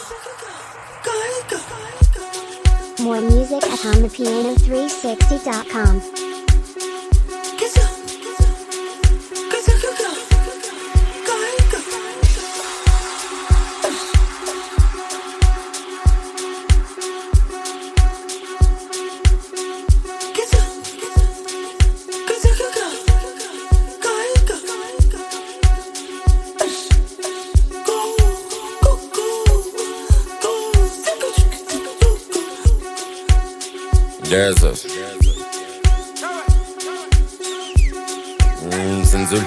More music at HonThePiano360.com. Desert. Sinzul.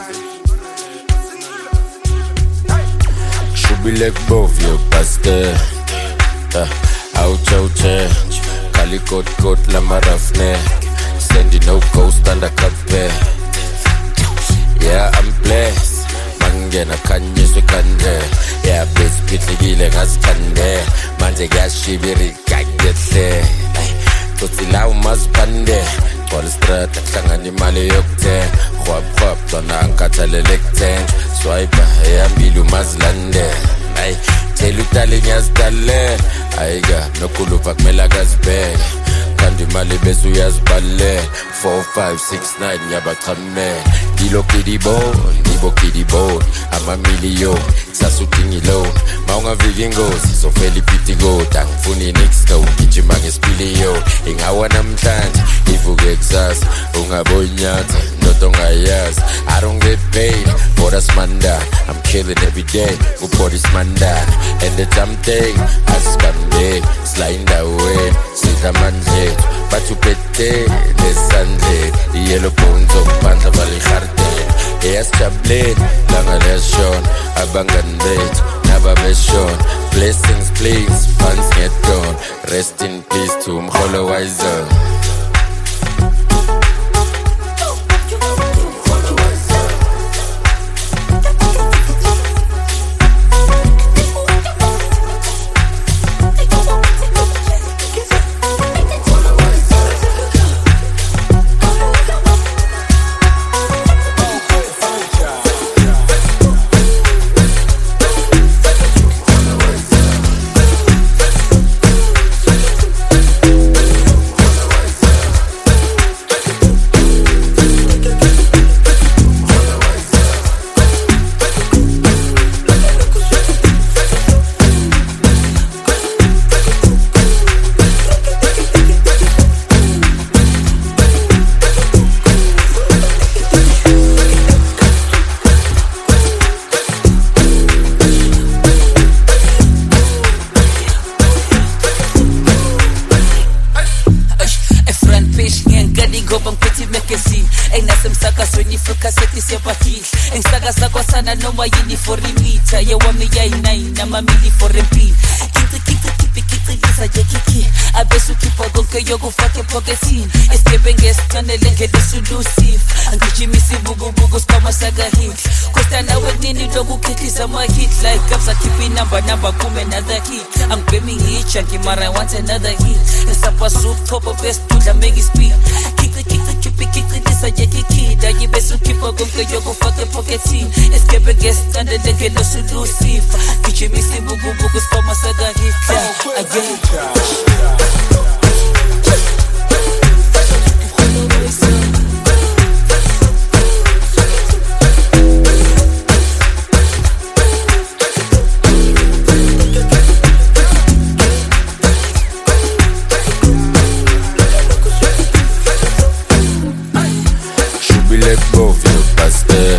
Should be like both your pastor. Out, Kali coat, lama rough neck. Sending no coast under cafe. Yeah, I'm blessed. Mangena kanye sukande. Yeah, blessed pitligile ngaskande. Manje gashibiri kagetle. Toti la umazipande Gcwala istrata kuhlangana imali yokuthenga Khwap dona angikhathalele kuthenga Swiper ehambile umazilande Ayi tell utali ngiyazidale Ayika nokuluva kumele akazibheke Khanda imali bese uyazibalele 4, 5, 6, 9 ngiyabachamela Ngibokidibone Ama-million sasudinga i-loan Ma ungavika ingozi zofela ipiti kodwa Angifuni nix no ugijima ngesipiliyo Ingawa namhlanje ivuke kusasa Ungaboni nyatha ndoda ongayazi I don't get paid for the smanda I'm killing every day kubody smanda And the damn thing asikambe Sila indaweni sidla mandlethu Bathuphethe nesandleni I-yellow bones okuphandla balihardeni Eyasijabuleni langa liyashona Abangani bethu nababeshona Blessings please funds get gone Rest in peace to Mkholo Wiser Engisakaza kwasana noma yini for imitha yewami yayi9 namamili for empini Kiqikisa jekiki abesukhipha konke yokufaka ephokethini Esikhebe ngesicanele ngelisulusive Angijimisa ibukubuku sikhwama sakahit Kosta nawe kunini lokukhithisa ama-hit Like kabza khipha number kume another hit Angibhemi ngiyijunkie mara I want another hit Esapha soup top of bestudla make it speed Kiqikisa jekiki Dayi besukhipha konke yokufaka ephokethini Esikhebe ngesicanele ngelisulusive Angijimisa ibukubuku sikhwama sakahit Again. Should be let go of your pastor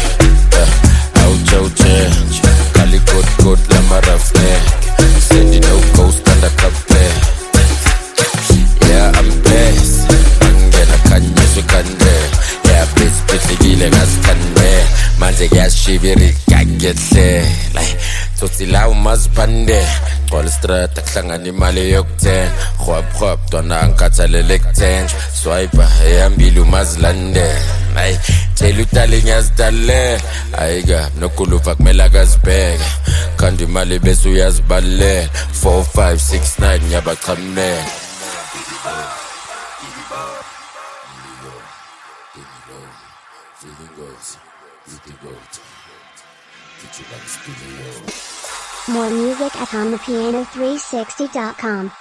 Out Kali coat lama rough neck Sending no coast under cafe Yeah, I'm blessed Mangena kanye sukande Yeah, blessed pitligile ngaskande Manje kuyashibiri kagetle Toti la umazipande Gcwala istrata kuhlangana imali yokuthenga Khwap dona angikhathalele kuthenga Swiper ehambile umazilande Ayi tell utali ngiyazidale Ayika nokuluva kumele akazibheke Khanda imali bese uyazibalele 4, 5, 6, 9 ngiyabachamela More music at HonThePiano360.com.